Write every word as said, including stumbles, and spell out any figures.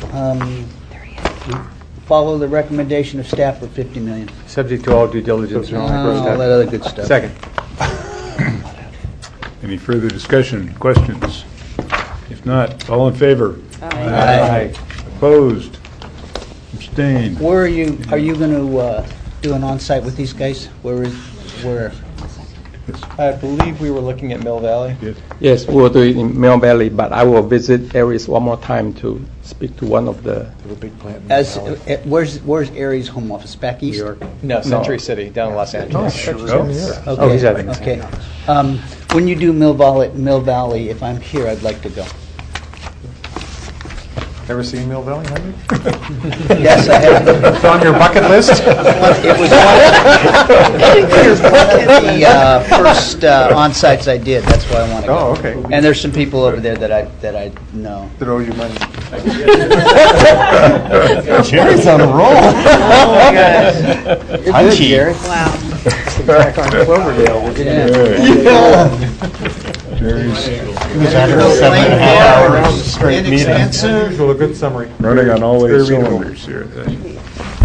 um, follow the recommendation of staff for fifty million. Subject to all due diligence and all that Uh, good all stuff. that other good stuff. Second. Any further discussion, questions? If not, all in favor? Aye. Opposed? Abstained? Where are you, are you going to uh, do an on-site with these guys? Where is, where? I believe we were looking at Mill Valley. Yes. Yes, we'll do it in Mill Valley, but I will visit Aries one more time to speak to one of the. As, uh, where's, where's Aries' home office? Back east? New York. No, Century City, down in Los Angeles. Oh, Oh, he's Okay, having- okay. Um, When you do Mill Valley, Mill Valley, if I'm here, I'd like to go. Ever seen Mill Valley, have you? Yes, I have. It's on your bucket list? It was one it was one of the uh, first uh, on-sites I did. That's why I want to go. Oh, okay. And there's some people over there that I that I know. Throw you money. Jerry's on a roll. Oh my gosh. Punchy. Wow. Back on Cloverdale. We're getting Jerry's He was after seven and a half hours straight meeting. Inexpensive. A good summary. running on all eight Very readable. cylinders here.